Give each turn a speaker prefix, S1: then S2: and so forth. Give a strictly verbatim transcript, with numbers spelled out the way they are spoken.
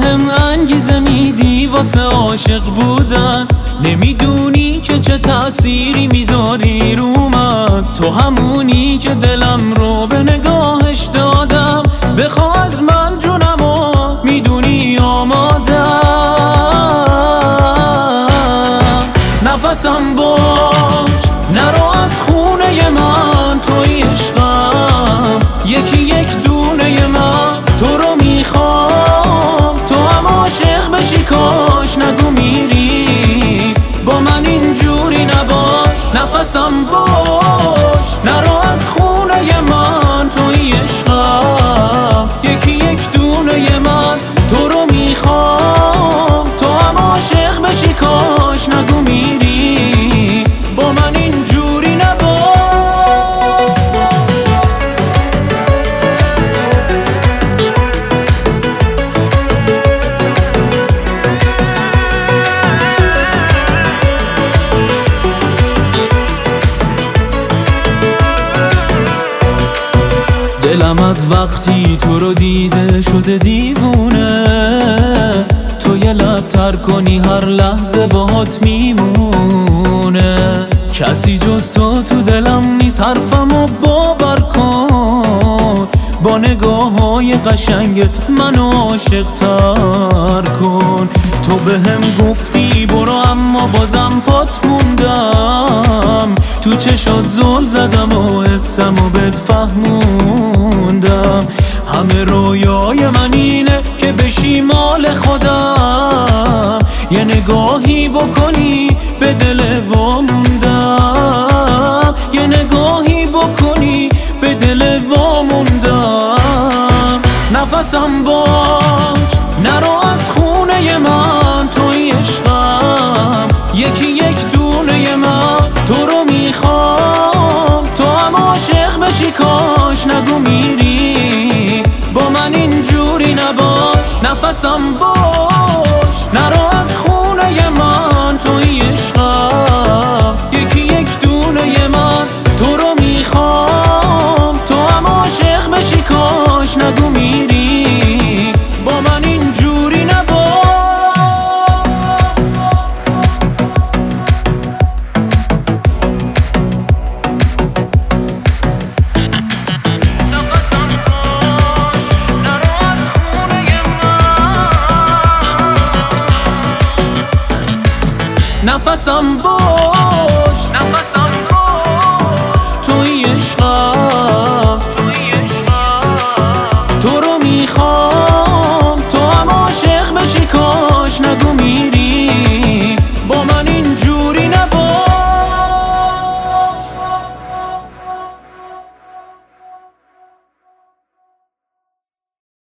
S1: بهم انگیزه میدی واسه عاشق بودن. نمیدونی که چه تأثیری میذاری رو من، تو همونی که دلم رو به نگاهش دادم. بخوا از من جونمو میدونی آمادم. نفسم باش نرو از خونه من، توی عشقم یکی یک دونه من. تو رو میخوام تو هم عاشق بشی، کاش نگو میری با من اینجوری نباش. نفسم باش نرو از خونه من، توی عشقم یکی یک دونه من. تو رو میخوام تو هم عاشق بشی، کاش نگو میری با من اینجوری نباش. دلم از وقتی تو رو دیده شده دیوونه. تو یه لب تر کنی هر لحظه باهات میمونه. کسی جز تو تو دلم نیست، حرفمو باور کن. با نگاه های قشنگت منو عاشق تر کن. تو بهم گفتی برو اما بازم پات موندم. تو چشات زل زدم و حسمو بهت فهموندم. همه رویای من اینه که بشی مال خودم. یه نگاهی بکنی به دل واموندم. یه نگاهی بکنی به دل واموندم. نفسم باش نرو از خونه من، توی عشقم یکی یک دونه من. تو رو میخوام تو هم عاشق بشی، کاش نگو میری با من اینجوری نباش. نفسم باش نرو از خونه من، توی عشقم یکی یک دونه من. تو رو میخوام تو هم عاشق بشی، کاش نگو میری با من اینجوری نباش. نفسم باش نفسم